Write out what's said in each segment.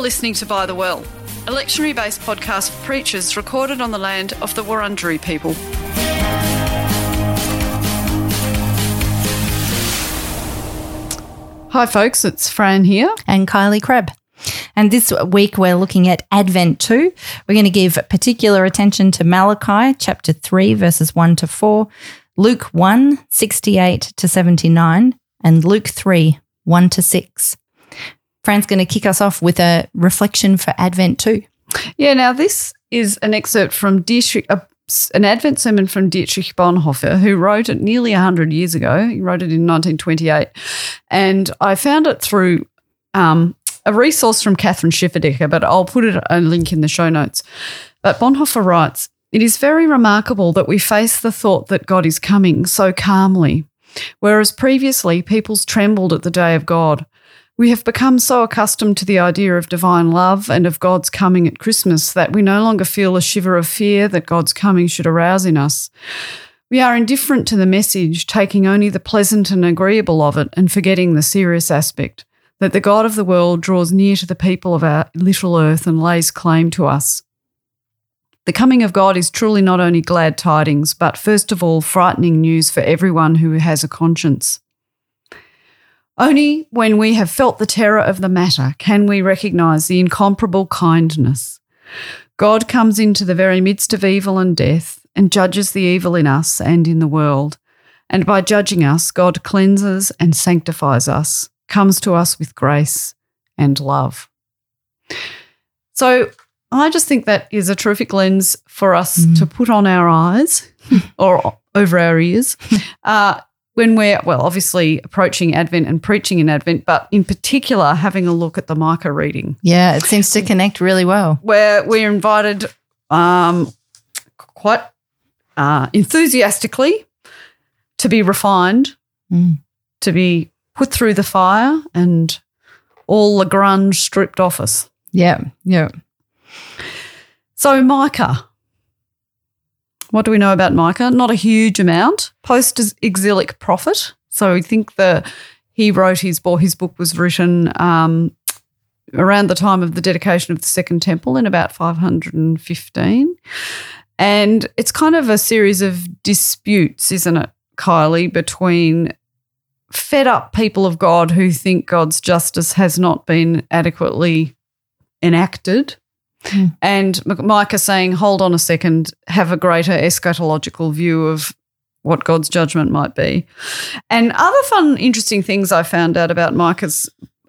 listening to By the Well, a lectionary-based podcast for preachers recorded on the land of the Wurundjeri people. Hi folks, it's Fran here. And Kylie Crabb. And this week we're looking at Advent 2. We're going to give particular attention to Malachi chapter 3 verses 1 to 4, Luke 1, 68 to 79, and Luke 3, 1 to 6. Fran's going to kick us off with a reflection for Advent 2. Yeah, now this is an excerpt from an Advent sermon from Dietrich Bonhoeffer, who wrote it nearly 100 years ago. He wrote it in 1928. And I found it through a resource from Catherine Schifferdecker, but I'll put a link in the show notes. But Bonhoeffer writes, "It is very remarkable that we face the thought that God is coming so calmly, whereas previously peoples trembled at the day of God. We have become so accustomed to the idea of divine love and of God's coming at Christmas that we no longer feel a shiver of fear that God's coming should arouse in us. We are indifferent to the message, taking only the pleasant and agreeable of it and forgetting the serious aspect, that the God of the world draws near to the people of our little earth and lays claim to us. The coming of God is truly not only glad tidings, but first of all frightening news for everyone who has a conscience. Only when we have felt the terror of the matter can we recognise the incomparable kindness. God comes into the very midst of evil and death and judges the evil in us and in the world. And by judging us, God cleanses and sanctifies us, comes to us with grace and love." So I just think that is a terrific lens for us to put on our eyes or over our ears when we're, obviously approaching Advent and preaching in Advent, but in particular having a look at the Micah reading. Yeah, it seems to connect really well. Where we're invited quite enthusiastically to be refined, to be put through the fire and all the grunge stripped off us. Yeah. So Micah. What do we know about Micah? Not a huge amount. Post-exilic prophet. So we think he wrote his book was written around the time of the dedication of the Second Temple in about 515. And it's kind of a series of disputes, isn't it, Kylie, between fed-up people of God who think God's justice has not been adequately enacted. And Micah saying, hold on a second, have a greater eschatological view of what God's judgment might be. And other fun, interesting things I found out about Malachi,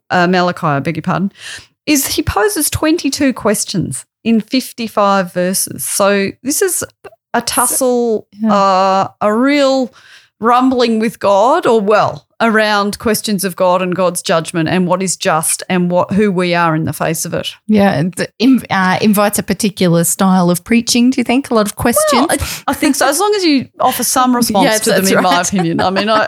is he poses 22 questions in 55 verses. So this is a tussle, a real rumbling with God, around questions of God and God's judgment and what is just and who we are in the face of it. Yeah, invites a particular style of preaching, do you think? A lot of questions? Well, I think so, as long as you offer some response to them, in my opinion. I mean,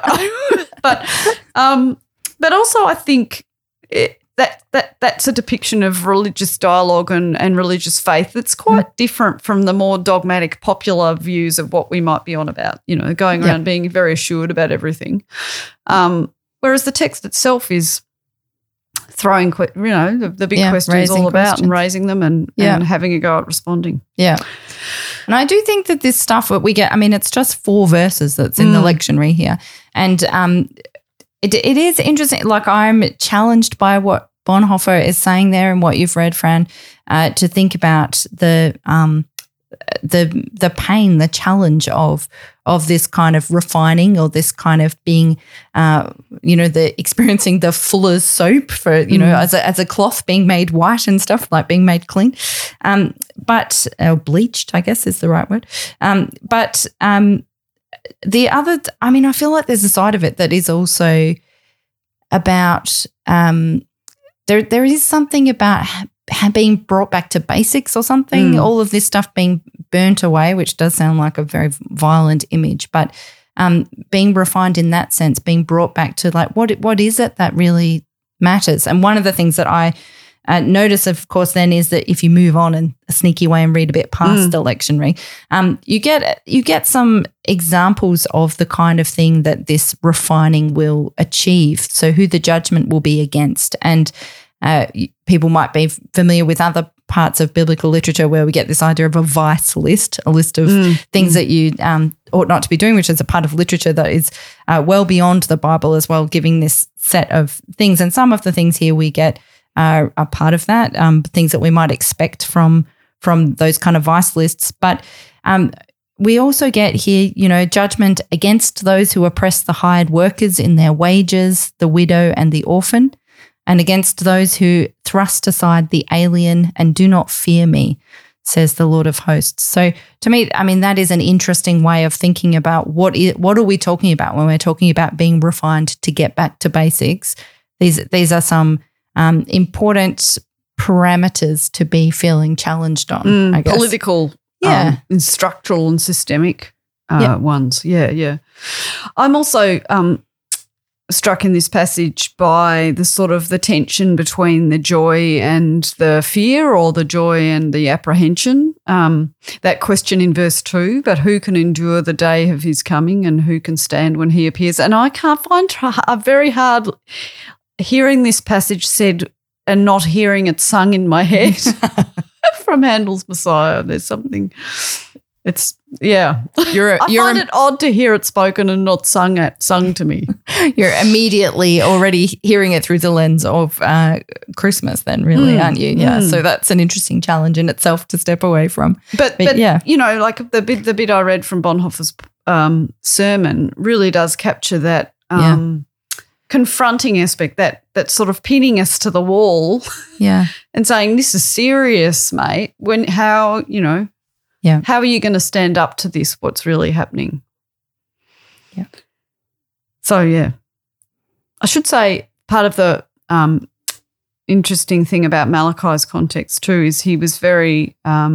but also I think that's a depiction of religious dialogue and religious faith that's quite different from the more dogmatic popular views of what we might be on about, going around being very assured about everything. Whereas the text itself is throwing, the big questions all about and raising them and having a go at responding. Yeah. And I do think that this stuff that we get, it's just 4 verses that's in the lectionary here. And it is interesting. Like, I'm challenged by what Bonhoeffer is saying there and what you've read, Fran, to think about the pain, the challenge of this kind of refining or this kind of being, the experiencing the fuller's soap for, as a cloth being made white and stuff, like being made clean, but bleached, I guess is the right word. But the other, I feel like there's a side of it that is also about there is something about being brought back to basics or something, all of this stuff being burnt away, which does sound like a very violent image, but being refined in that sense, being brought back to like what is it that really matters. And one of the things that I notice, of course, then is that if you move on in a sneaky way and read a bit past the lectionary, you get some examples of the kind of thing that this refining will achieve. So who the judgment will be against, and People might be familiar with other parts of biblical literature where we get this idea of a vice list, a list of things that you ought not to be doing, which is a part of literature that is well beyond the Bible as well, giving this set of things. And some of the things here we get are part of that, things that we might expect from those kind of vice lists. But we also get here, judgment against those who oppress the hired workers in their wages, the widow and the orphan, and against those who thrust aside the alien and do not fear me, says the Lord of hosts. So to me, that is an interesting way of thinking about what are we talking about when we're talking about being refined to get back to basics. These are some important parameters to be feeling challenged on, I guess. Political, and structural and systemic ones. Yeah. I'm also struck in this passage by the sort of the tension between the joy and the fear, or the joy and the apprehension. That question in verse 2, but who can endure the day of his coming and who can stand when he appears? And I can't find very hard hearing this passage said and not hearing it sung in my head from Handel's Messiah. There's something. It's I find it odd to hear it spoken and not sung to me. You're immediately already hearing it through the lens of Christmas then, really, aren't you? Yeah, so that's an interesting challenge in itself to step away from. But like the bit I read from Bonhoeffer's sermon really does capture that confronting aspect, that sort of pinning us to the wall and saying, this is serious, mate. How are you going to stand up to this, what's really happening? Yeah. So, I should say part of the interesting thing about Malachi's context too is he was very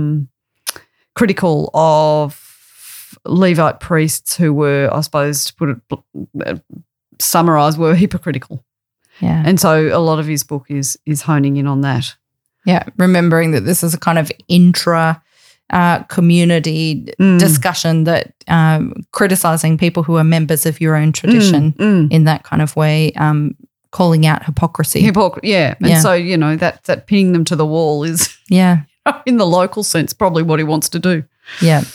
critical of Levite priests who were, I suppose, to put it summarise, were hypocritical. Yeah. And so a lot of his book is honing in on that. Yeah, remembering that this is a kind of community discussion that criticising people who are members of your own tradition in that kind of way, calling out hypocrisy. And so, that pinning them to the wall is, in the local sense, probably what he wants to do. Yeah.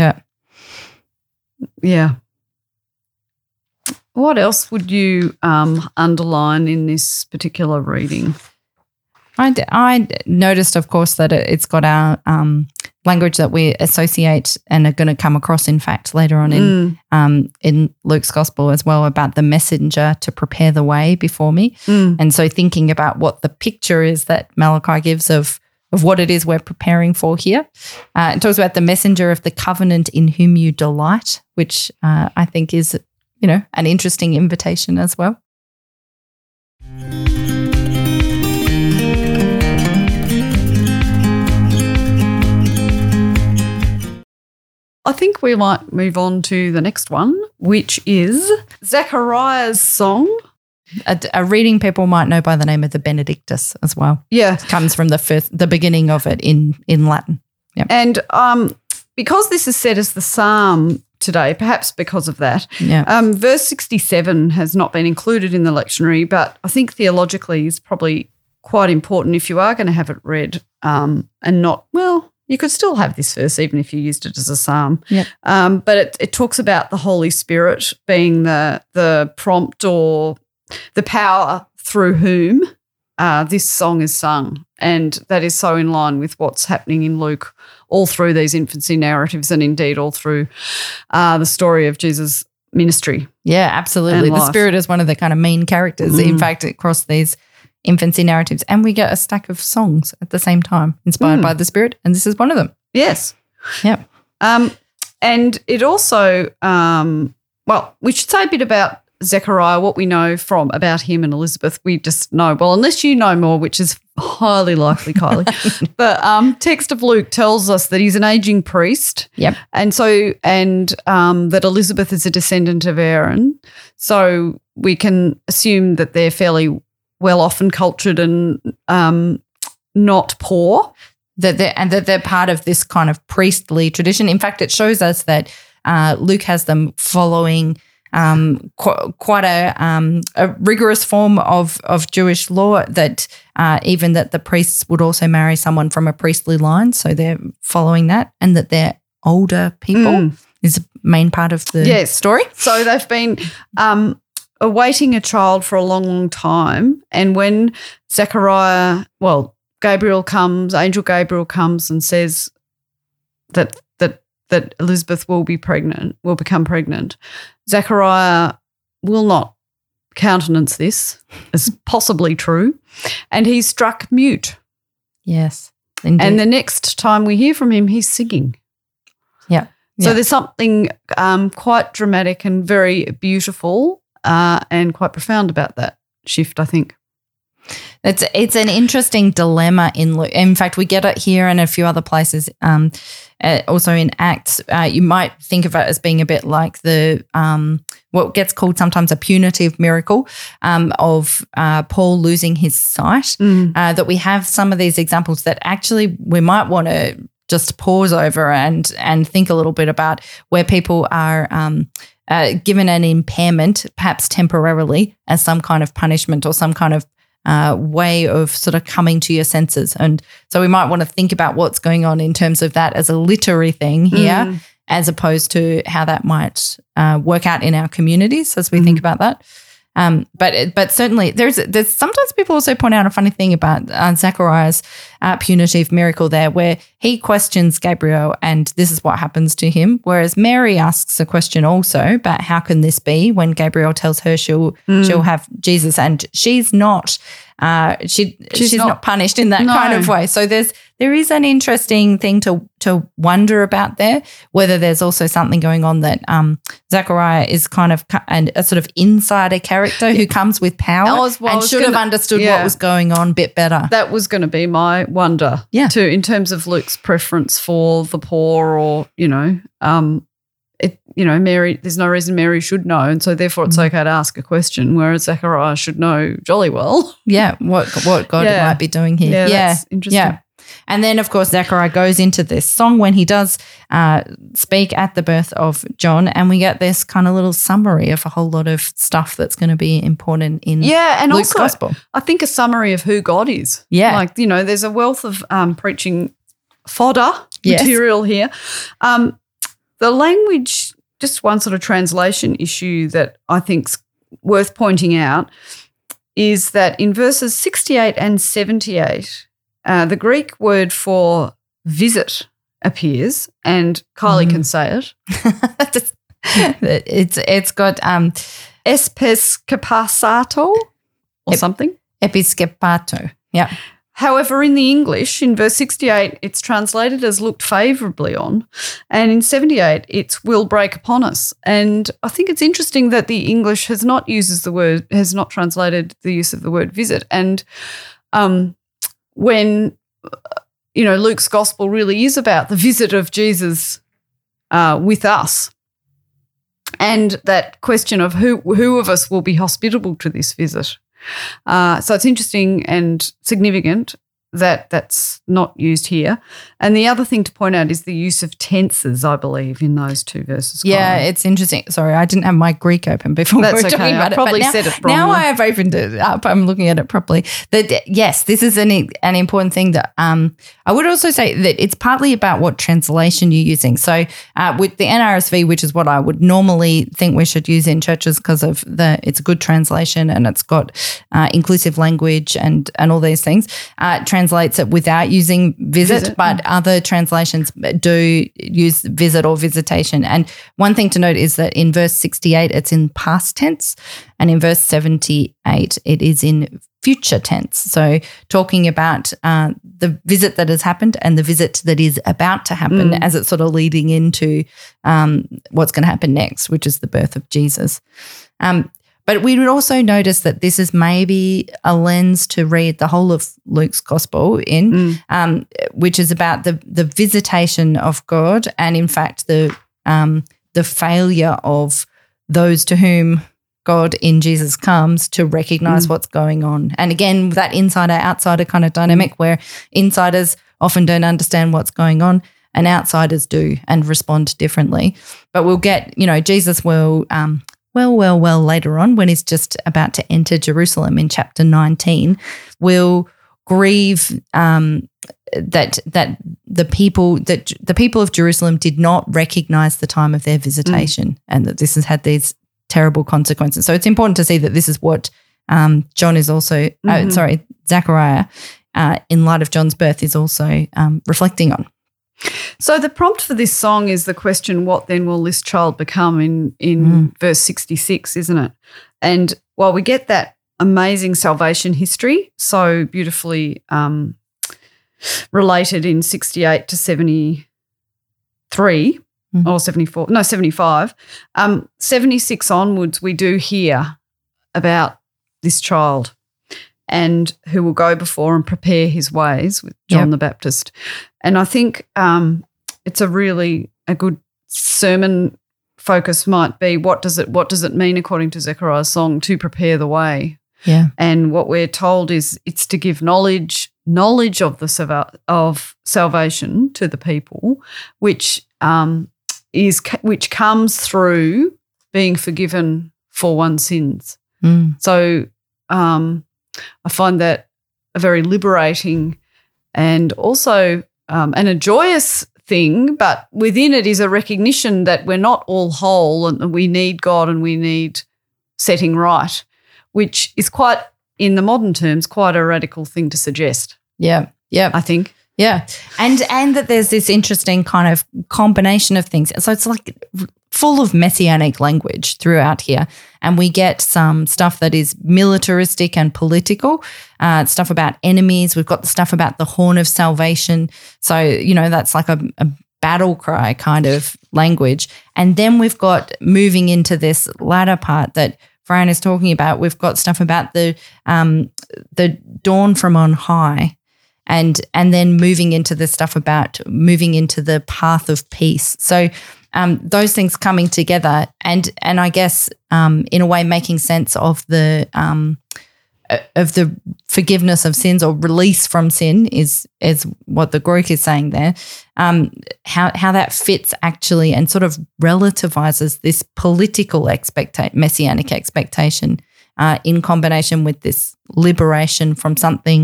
What else would you underline in this particular reading? I noticed, of course, that it's got our language that we associate and are going to come across, in fact, later on in Luke's Gospel as well, about the messenger to prepare the way before me. And so thinking about what the picture is that Malachi gives of what it is we're preparing for here. It talks about the messenger of the covenant in whom you delight, which I think is, an interesting invitation as well. I think we might move on to the next one, which is Zechariah's song. A reading people might know by the name of the Benedictus as well. Yeah. It comes from the beginning of it in Latin. Yep. And because this is set as the psalm today, perhaps because of that, verse 67 has not been included in the lectionary, but I think theologically is probably quite important if you are going to have it read and not, you could still have this verse even if you used it as a psalm. Yep. But it talks about the Holy Spirit being the prompt or the power through whom this song is sung. And that is so in line with what's happening in Luke all through these infancy narratives and indeed all through the story of Jesus' ministry. Yeah, absolutely. The Spirit is one of the kind of main characters, in fact, across these infancy narratives. And we get a stack of songs at the same time inspired by the Spirit, and this is one of them. Yes. Yep. And it also, we should say a bit about Zechariah, what we know about him and Elizabeth. We just know, unless you know more, which is highly likely, Kylie. But text of Luke tells us that he's an aging priest. Yep. And so, that Elizabeth is a descendant of Aaron. So we can assume that they're fairly well off and cultured and not poor. That they're part of this kind of priestly tradition. In fact, it shows us that Luke has them following quite a rigorous form of Jewish law that even that the priests would also marry someone from a priestly line, so they're following that, and that they're older people is a main part of the story. So they've been awaiting a child for a long, long time, and when angel Gabriel comes and says that Elizabeth will become pregnant, Zechariah will not countenance this as possibly true, and he's struck mute. Yes, indeed. And the next time we hear from him, he's singing. Yeah. So there's something quite dramatic and very beautiful and quite profound about that shift, I think. It's an interesting dilemma in Luke. In fact, we get it here and a few other places. Also in Acts, you might think of it as being a bit like the what gets called sometimes a punitive miracle of Paul losing his sight. That we have some of these examples that actually we might want to just pause over and think a little bit about where people are given an impairment, perhaps temporarily, as some kind of punishment or some kind of way of sort of coming to your senses. And so we might want to think about what's going on in terms of that as a literary thing here, as opposed to how that might work out in our communities as we think about that. But certainly there's sometimes people also point out a funny thing about Zechariah's punitive miracle there, where he questions Gabriel and this is what happens to him, whereas Mary asks a question also about how can this be when Gabriel tells her she'll have Jesus, and she's not she's not punished in that kind of way. So there is an interesting thing to wonder about there, whether there's also something going on that Zechariah is kind of a sort of insider character who comes with power and should have understood what was going on a bit better. That was going to be my wonder too, in terms of Luke's preference for the poor, or Mary. There's no reason Mary should know, and so therefore it's okay to ask a question, whereas Zechariah should know jolly well. Yeah, what God might be doing here. Yeah, that's interesting. Yeah. And then, of course, Zechariah goes into this song when he does speak at the birth of John, and we get this kind of little summary of a whole lot of stuff that's going to be important in and Luke's also, gospel. I think a summary of who God is. Yeah. Like, there's a wealth of preaching fodder material here. The language, just one sort of translation issue that I think's worth pointing out is that in verses 68 and 78, the Greek word for visit appears, and Kylie can say it. It's got episkopausato or something. Episkopato, yeah. However, in the English, in verse 68, it's translated as looked favourably on, and in 78, it's will break upon us. And I think it's interesting that the English has not translated the use of the word visit. And when, Luke's gospel really is about the visit of Jesus with us, and that question of who of us will be hospitable to this visit. So it's interesting and significant that that's not used here. And the other thing to point out is the use of tenses, I believe, in those two verses. Yeah, it's interesting. Sorry, I didn't have my Greek open before we were talking about it. Probably said it wrong. Now I have opened it up. I'm looking at it properly. Yes, this is an important thing that I would also say that it's partly about what translation you're using. So with the NRSV, which is what I would normally think we should use in churches because of it's a good translation and it's got inclusive language and all these things, translates it without using visit, but other translations do use visit or visitation. And one thing to note is that in verse 68, it's in past tense, and in verse 78, it is in future tense. So talking about the visit that has happened and the visit that is about to happen as it's sort of leading into what's going to happen next, which is the birth of Jesus. But we would also notice that this is maybe a lens to read the whole of Luke's gospel in, which is about the visitation of God and, in fact, the failure of those to whom God in Jesus comes to recognize what's going on. And again, that insider-outsider kind of dynamic where insiders often don't understand what's going on and outsiders do and respond differently. But we'll get, Jesus will well later on, when he's just about to enter Jerusalem in chapter 19, will grieve that the people of Jerusalem did not recognize the time of their visitation, and that this has had these terrible consequences. So it's important to see that this is what John is also, Zechariah, in light of John's birth, is also reflecting on. So the prompt for this song is the question, what then will this child become, in verse 66, isn't it? And while we get that amazing salvation history, so beautifully related in 68 to 73 or 75, 76 onwards, we do hear about this child and who will go before and prepare his ways with John the Baptist. And I think it's a good sermon focus might be, what does it mean, according to Zechariah's song, to prepare the way? Yeah. And what we're told is it's to give knowledge of salvation to the people, which comes through being forgiven for one's sins. So I find that a very liberating and also and a joyous thing, but within it is a recognition that we're not all whole and we need God and we need setting right, which is quite, in the modern terms, quite a radical thing to suggest. Yeah, I think. Yeah, and that there's this interesting kind of combination of things. So it's like full of messianic language throughout here, and we get some stuff that is militaristic and political, stuff about enemies. We've got the stuff about the horn of salvation. So, that's like a battle cry kind of language. And then we've got, moving into this latter part that Fran is talking about, we've got stuff about the dawn from on high. And then moving into the stuff about moving into the path of peace. So those things coming together, and I guess in a way making sense of the forgiveness of sins or release from sin is what the Groik is saying there. How that fits actually and sort of relativizes this political messianic expectation in combination with this liberation from something.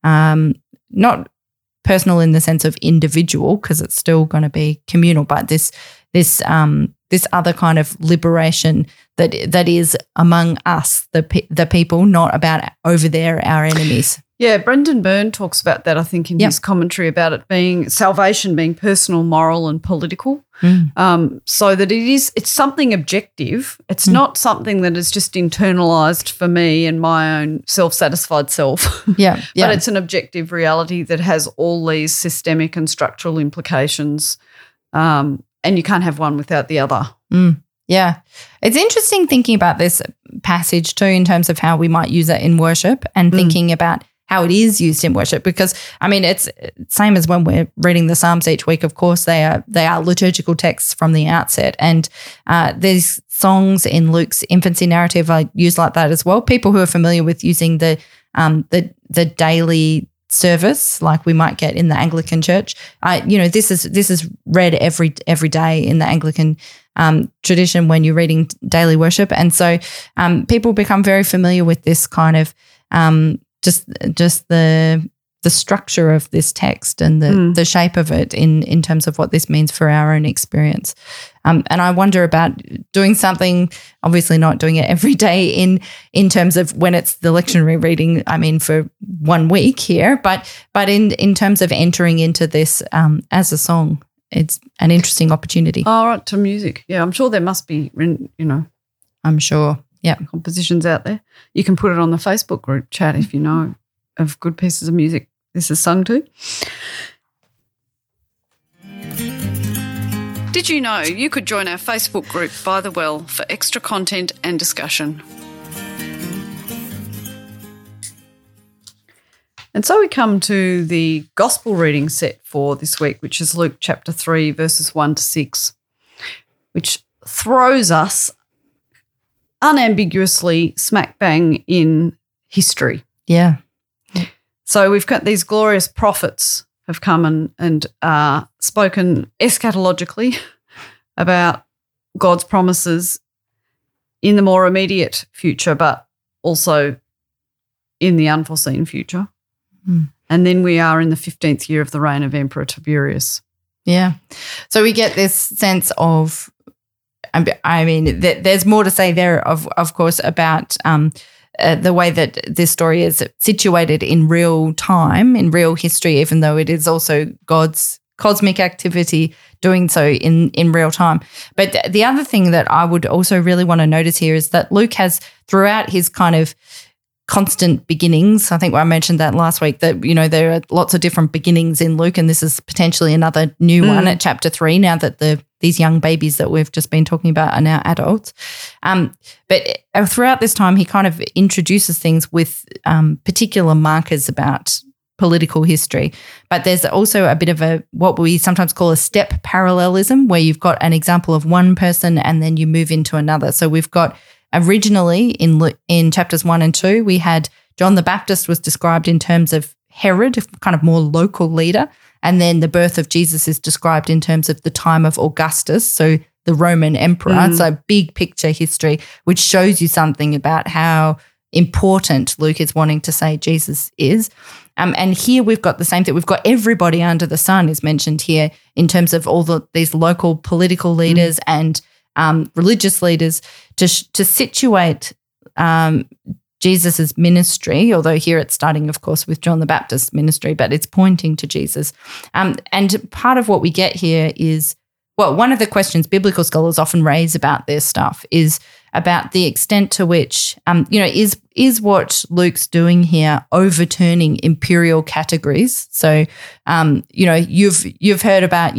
Not personal in the sense of individual, because it's still going to be communal, but this other kind of liberation that is among us, the people, not about over there, our enemies. Yeah, Brendan Byrne talks about that, I think, in his commentary about it being salvation being personal, moral, and political. So that it's something objective. It's not something that is just internalized for me and my own self-satisfied self. Yeah. But it's an objective reality that has all these systemic and structural implications, and you can't have one without the other. Yeah. It's interesting thinking about this passage too in terms of how we might use it in worship and thinking about how it is used in worship, because, I mean, it's same as when we're reading the Psalms each week. Of course, they are liturgical texts from the outset, and there's songs in Luke's infancy narrative I use like that as well. People who are familiar with using the daily service like we might get in the Anglican Church, this is read every day in the Anglican tradition when you're reading daily worship, and so people become very familiar with this kind of just the structure of this text and the shape of it in terms of what this means for our own experience. And I wonder about doing something, obviously not doing it every day in terms of when it's the lectionary reading, I mean, for 1 week here, but in terms of entering into this as a song, it's an interesting opportunity. Oh, right, to music. Yeah, I'm sure there must be, I'm sure. Yeah, compositions out there. You can put it on the Facebook group chat if you know of good pieces of music this is sung to. Did you know you could join our Facebook group By the Well for extra content and discussion? And so we come to the gospel reading set for this week, which is Luke chapter 3, verses 1 to 6, which throws us unambiguously smack bang in history. Yeah. So we've got these glorious prophets have come and spoken eschatologically about God's promises in the more immediate future, but also in the unforeseen future. And then we are in the 15th year of the reign of Emperor Tiberius. Yeah. So we get this sense of, I mean, there's more to say there, of course, about the way that this story is situated in real time, in real history, even though it is also God's cosmic activity doing so in real time. But the other thing that I would also really want to notice here is that Luke has, throughout his kind of constant beginnings, I think I mentioned that last week, that, you know, there are lots of different beginnings in Luke, and this is potentially another new one at chapter 3 now that these young babies that we've just been talking about are now adults. But throughout this time, he kind of introduces things with particular markers about political history. But there's also a bit of what we sometimes call a step parallelism, where you've got an example of one person and then you move into another. So we've got originally in chapters 1 and 2, we had John the Baptist was described in terms of Herod, a kind of more local leader, and then the birth of Jesus is described in terms of the time of Augustus, so the Roman emperor. So big picture history, which shows you something about how important Luke is wanting to say Jesus is. And here we've got the same thing. We've got everybody under the sun is mentioned here in terms of all these local political leaders and religious leaders to situate Jesus's ministry, although here it's starting, of course, with John the Baptist's ministry, but it's pointing to Jesus. And part of what we get here is, well, one of the questions biblical scholars often raise about this stuff is about the extent to which, is what Luke's doing here overturning imperial categories? So, you've heard about,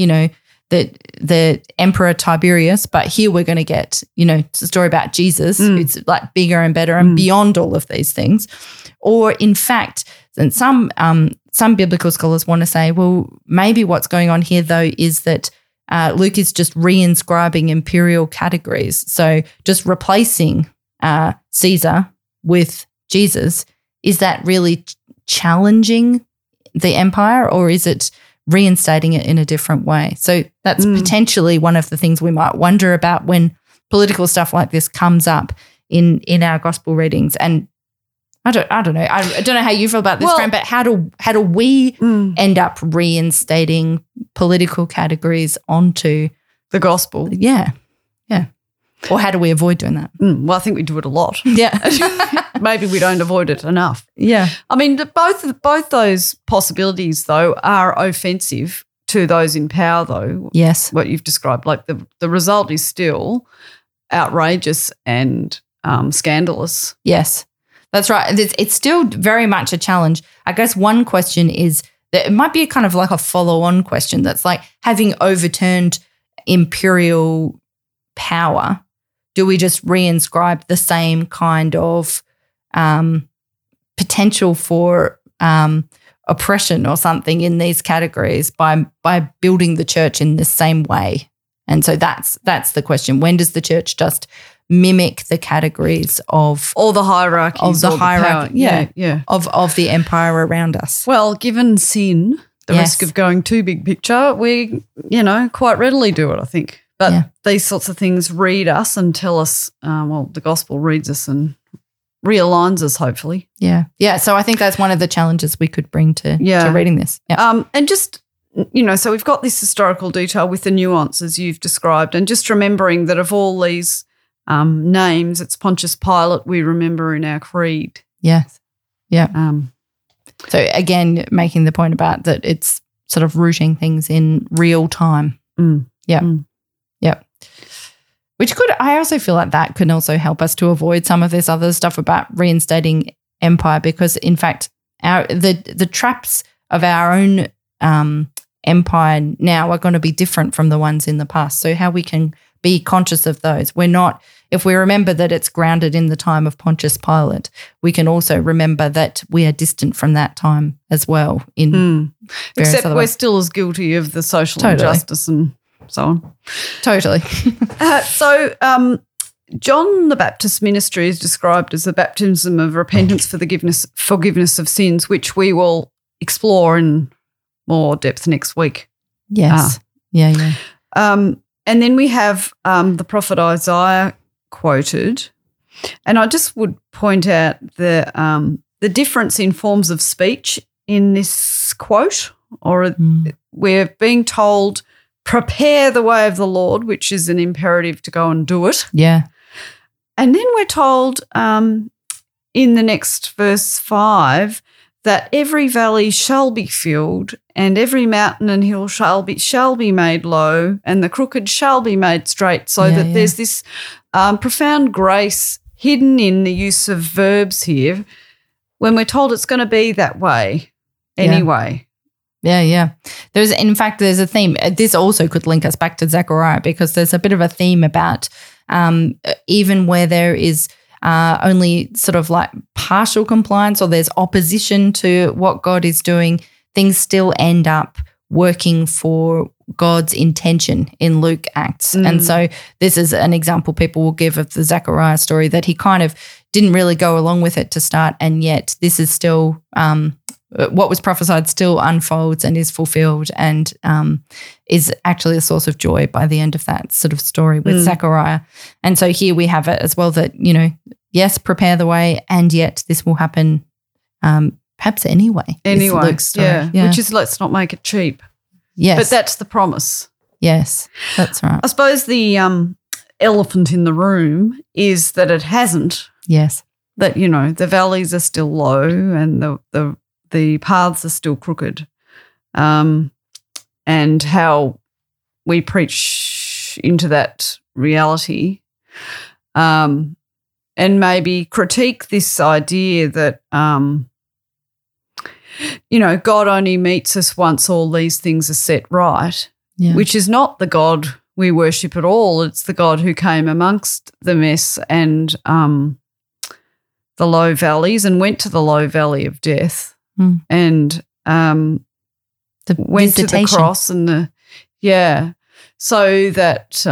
the Emperor Tiberius, but here we're going to get, it's a story about Jesus, who's like bigger and better and beyond all of these things. Or in fact, and some biblical scholars want to say, well, maybe what's going on here though is that Luke is just reinscribing imperial categories. So just replacing Caesar with Jesus, is that really challenging the empire, or is it reinstating it in a different way? So that's potentially one of the things we might wonder about when political stuff like this comes up in our gospel readings. And I don't know. I don't know how you feel about this, Fran, but how do we end up reinstating political categories onto the gospel? Yeah. Or how do we avoid doing that? Well, I think we do it a lot. Yeah. Maybe we don't avoid it enough. Yeah. I mean, both those possibilities, though, are offensive to those in power, though. Yes. What you've described. Like the result is still outrageous and scandalous. Yes. That's right. It's still very much a challenge. I guess one question is that it might be kind of like a follow-on question that's like, having overturned imperial power, do we just reinscribe the same kind of potential for oppression or something in these categories by building the church in the same way? And so that's the question. When does the church just mimic the categories of all the hierarchies of the hierarchy, yeah, of the empire around us? Well, given sin, the risk of going too big picture, we quite readily do it, I think. But these sorts of things read us and tell us, the gospel reads us and realigns us, hopefully. Yeah. Yeah. So I think that's one of the challenges we could bring to reading this. Yeah. And just, so we've got this historical detail with the nuances you've described, and just remembering that of all these names, it's Pontius Pilate we remember in our creed. Yes. Yeah. So again, making the point about that it's sort of rooting things in real time. Yeah. Yeah. Which I also feel like that can also help us to avoid some of this other stuff about reinstating empire, because in fact the traps of our own empire now are going to be different from the ones in the past. So how we can be conscious of those. If we remember that it's grounded in the time of Pontius Pilate, we can also remember that we are distant from that time as well. Except we're still as guilty of the social injustice and so on. Totally. John the Baptist's ministry is described as the baptism of repentance for the forgiveness of sins, which we will explore in more depth next week. Yes. Yeah. And then we have the prophet Isaiah quoted, And I just would point out the difference in forms of speech in this quote, or we're being told, prepare the way of the Lord, which is an imperative to go and do it. Yeah. And then we're told in the next verse 5 that every valley shall be filled and every mountain and hill shall be made low and the crooked shall be made straight, so that there's this profound grace hidden in the use of verbs here when we're told it's going to be that way anyway. Yeah. There's a theme. This also could link us back to Zechariah, because there's a bit of a theme about even where there is only sort of like partial compliance or there's opposition to what God is doing, things still end up working for God's intention in Luke Acts. And so this is an example people will give of the Zechariah story, that he kind of didn't really go along with it to start, and yet this is still what was prophesied still unfolds and is fulfilled, and is actually a source of joy by the end of that sort of story with Zechariah. And so here we have it as well, that, yes, prepare the way, and yet this will happen perhaps anyway. Luke's story. Yeah, which is, let's not make it cheap. Yes. But that's the promise. Yes, that's right. I suppose the elephant in the room is that it hasn't. Yes. That, the valleys are still low and the paths are still crooked, and how we preach into that reality, and maybe critique this idea that, God only meets us once all these things are set right, which is not the God we worship at all. It's the God who came amongst the mess and the low valleys and went to the low valley of death. And went to the cross and so that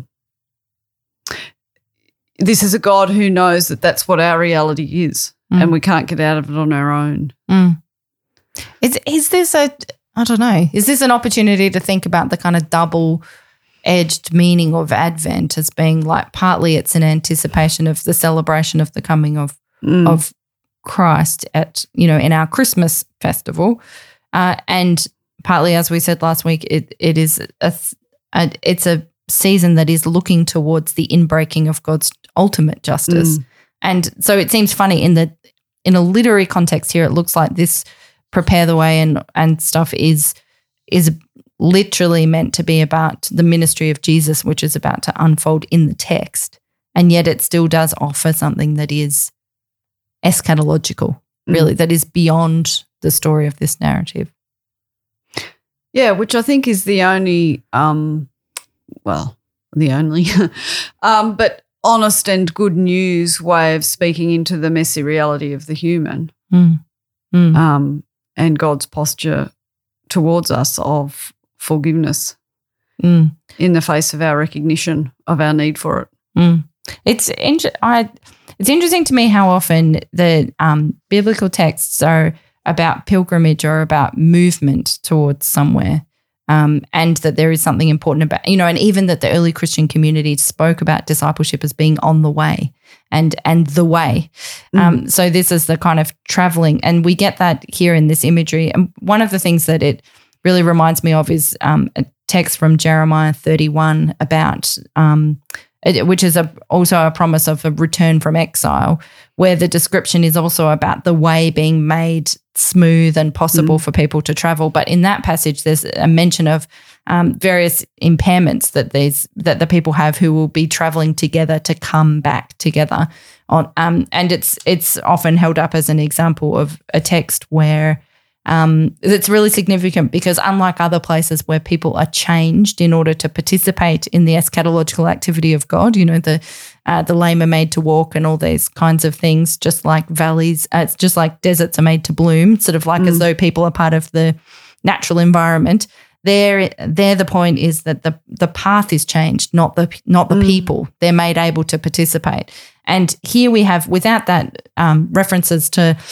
this is a God who knows that that's what our reality is, and we can't get out of it on our own. Is this an opportunity to think about the kind of double-edged meaning of Advent as being like, partly it's an anticipation of the celebration of the coming of Christ at, in our Christmas festival, and partly, as we said last week, it's a season that is looking towards the inbreaking of God's ultimate justice. And so it seems funny in a literary context here, it looks like this prepare the way and stuff is literally meant to be about the ministry of Jesus, which is about to unfold in the text, and yet it still does offer something that is eschatological, really, that is beyond the story of this narrative. Yeah, which I think is the only, but honest and good news way of speaking into the messy reality of the human, and God's posture towards us of forgiveness in the face of our recognition of our need for it. It's interesting to me how often the biblical texts are about pilgrimage or about movement towards somewhere, and that there is something important about, and even that the early Christian community spoke about discipleship as being on the way and the way. So this is the kind of traveling, and we get that here in this imagery. And one of the things that it really reminds me of is a text from Jeremiah 31 about which is also a promise of a return from exile, where the description is also about the way being made smooth and possible for people to travel. But in that passage, there's a mention of various impairments that the people have who will be traveling together to come back together. And it's often held up as an example of a text where it's really significant, because unlike other places where people are changed in order to participate in the eschatological activity of God, the lame are made to walk and all these kinds of things, just like valleys, it's just like deserts are made to bloom, sort of like as though people are part of the natural environment. There the point is that the path is changed, not the people. They're made able to participate. And here we have, without that, references to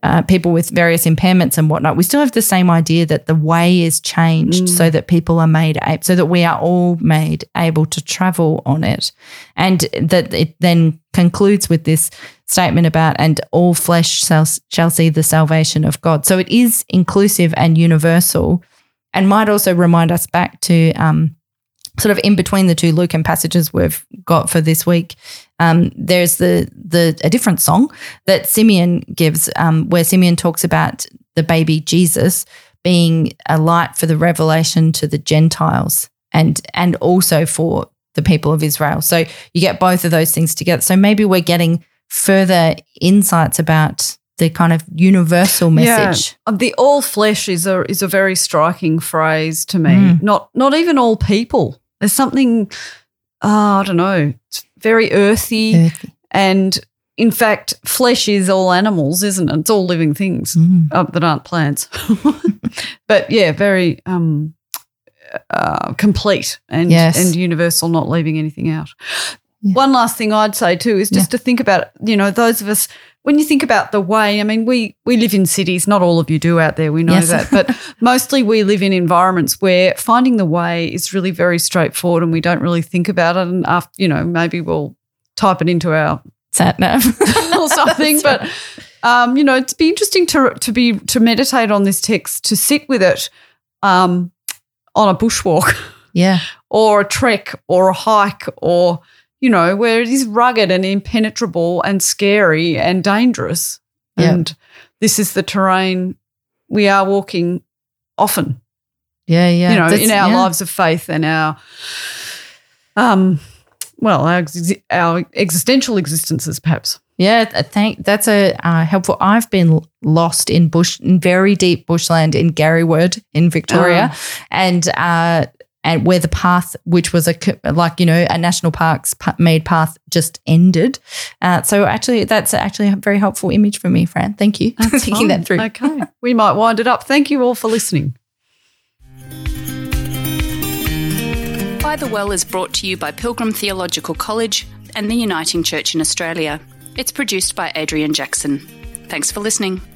people with various impairments and whatnot, we still have the same idea that the way is changed so that people are so that we are all made able to travel on it. And that it then concludes with this statement about, and all flesh shall see the salvation of God. So it is inclusive and universal, and might also remind us back to sort of in between the two Lucan passages we've got for this week. There's a different song that Simeon gives, where Simeon talks about the baby Jesus being a light for the revelation to the Gentiles and also for the people of Israel. So you get both of those things together. So maybe we're getting further insights about the kind of universal message. Yeah. The all flesh is a very striking phrase to me. Not even all people. There's something, I don't know, it's very earthy. And in fact, flesh is all animals, isn't it? It's all living things that aren't plants. But yeah, very complete and universal, not leaving anything out. Yeah. One last thing I'd say too is just to think about, those of us, when you think about the way, I mean, we live in cities, not all of you do out there, we know that, but mostly we live in environments where finding the way is really very straightforward and we don't really think about it, and after, maybe we'll type it into our sat nav or something. But it'd be interesting to meditate on this text, to sit with it on a bushwalk, or a trek or a hike, or where it is rugged and impenetrable and scary and dangerous. Yep. And this is the terrain we are walking often. Yeah, yeah. In our lives of faith and our our existential existences, perhaps. Yeah, that's a helpful. I've been lost in very deep bushland in Garryword in Victoria, and where the path, which was a national parks made path, just ended. So actually, that's actually a very helpful image for me, Fran. Thank you for thinking that through. Okay, we might wind it up. Thank you all for listening. By the Well is brought to you by Pilgrim Theological College and the Uniting Church in Australia. It's produced by Adrian Jackson. Thanks for listening.